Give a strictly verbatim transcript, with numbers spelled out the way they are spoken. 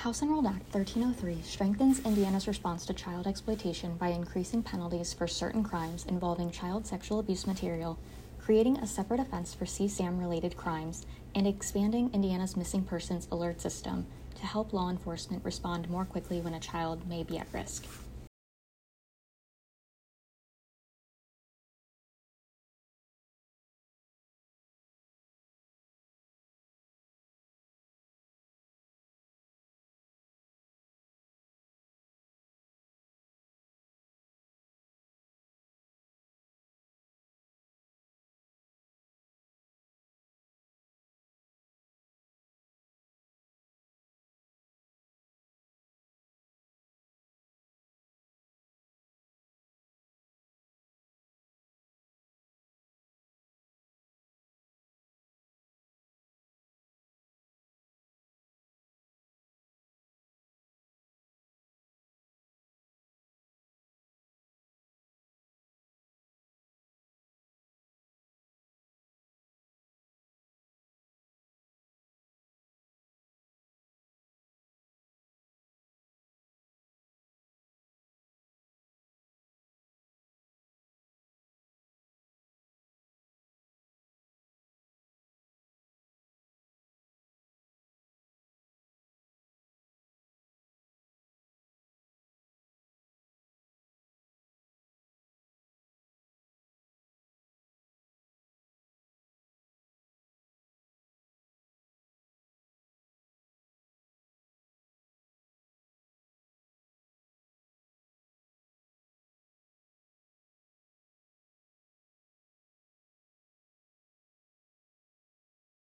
House Enrolled Act thirteen oh three strengthens Indiana's response to child exploitation by increasing penalties for certain crimes involving child sexual abuse material, creating a separate offense for C SAM-related crimes, and expanding Indiana's missing persons alert system to help law enforcement respond more quickly when a child may be at risk.